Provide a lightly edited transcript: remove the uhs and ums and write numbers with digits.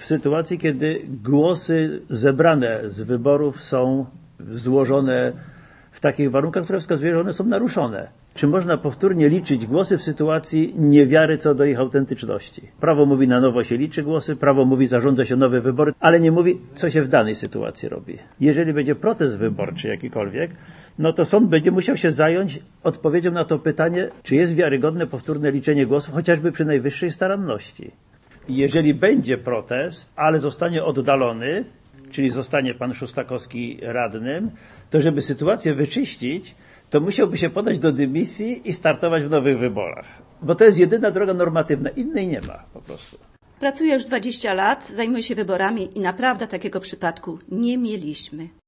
w sytuacji, kiedy głosy zebrane z wyborów są złożone w takich warunkach, które wskazują, że one są naruszone. Czy można powtórnie liczyć głosy w sytuacji niewiary co do ich autentyczności? Prawo mówi, na nowo się liczy głosy, prawo mówi, zarządza się nowe wybory, ale nie mówi, co się w danej sytuacji robi. Jeżeli będzie protest wyborczy jakikolwiek, no to sąd będzie musiał się zająć odpowiedzią na to pytanie, czy jest wiarygodne powtórne liczenie głosów, chociażby przy najwyższej staranności. Jeżeli będzie protest, ale zostanie oddalony, czyli zostanie pan Szustakowski radnym, to żeby sytuację wyczyścić, to musiałby się podać do dymisji i startować w nowych wyborach. Bo to jest jedyna droga normatywna, innej nie ma po prostu. Pracuję już 20 lat, zajmuję się wyborami i naprawdę takiego przypadku nie mieliśmy.